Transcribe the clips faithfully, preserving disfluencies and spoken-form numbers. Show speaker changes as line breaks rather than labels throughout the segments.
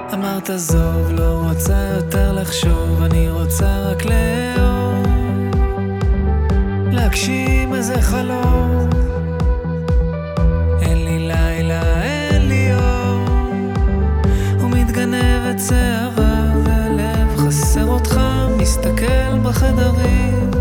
אמרת עזוב, לא רוצה יותר לחשוב, אני רוצה רק לאהוב, להגשים איזה חלום. אין לי לילה, אין לי אור, ומתגנבת שערה והלב חסר אותך, מסתכל בחדרים,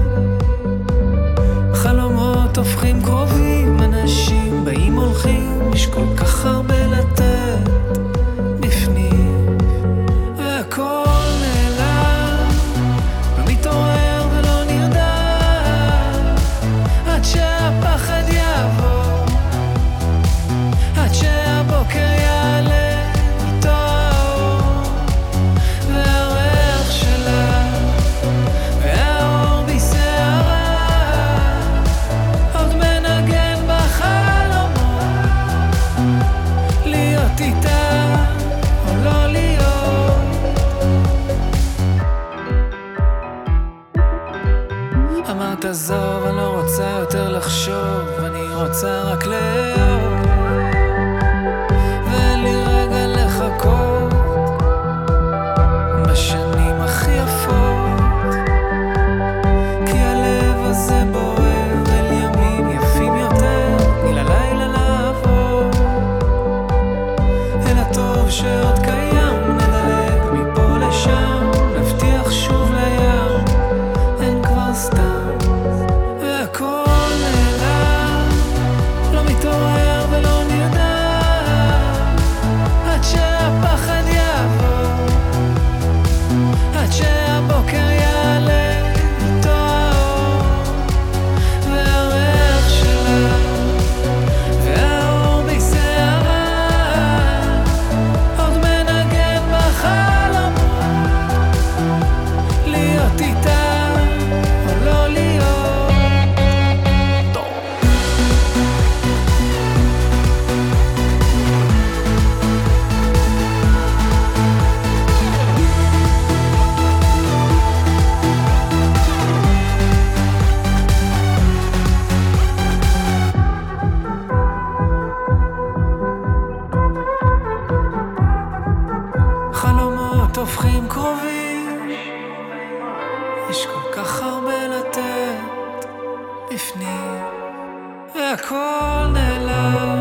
חלומות הופכים קרובים, אנשים באים הולכים, יש כל כך הרבה לתת בפנים, והכל נעלם, לא מתעורר ולא נרדם, עד שהפחד יעבור, עד שהבוקר יעלה איתו האור, והריח שלה והאור בשערה עוד מנגן בחלומות, להיות איתה או לא להיות. אמרת עזוב, אני לא רוצה יותר לחשוב, אני רוצה רק לאהוב, ואין לי רגע לחכות בשנים הכי יפות, כי הלב הזה בוער אל ימים יפים יותר, תני ללילה לעבור אל הטוב שעוד קיים, נדלג מפה לשם, נבטיח שוב לים, אין כבר סתם, והכל נעלם, לא מתעורר ולא נרדם, עד שהפחד יעבור, עד שהבוקר יעלה איתו האור, והריח שלה והאור בשערה עוד מנגן בחלומות, להיות איתה או לא להיות. חלומות הופכים קרובים, יש כל כך הרבה לתת בפנים, והכל נעלם,